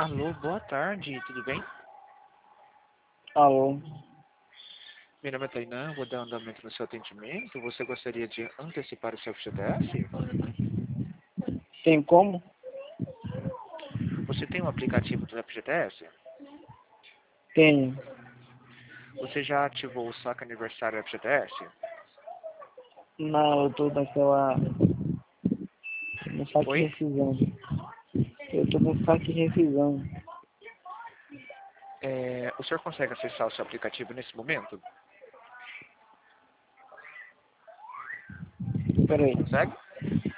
Alô, boa tarde, tudo bem? Alô, Meu nome é Tainan, vou dar andamento no seu atendimento. Você gostaria de antecipar o seu FGTS? tem como? Você tem um aplicativo do FGTS? Tenho. Você já ativou o saque aniversário FGTS? Não, eu tô naquela. No saque Oi? rescisão. Eu tô no saque rescisão. O senhor consegue acessar o seu aplicativo nesse momento? Peraí. Consegue?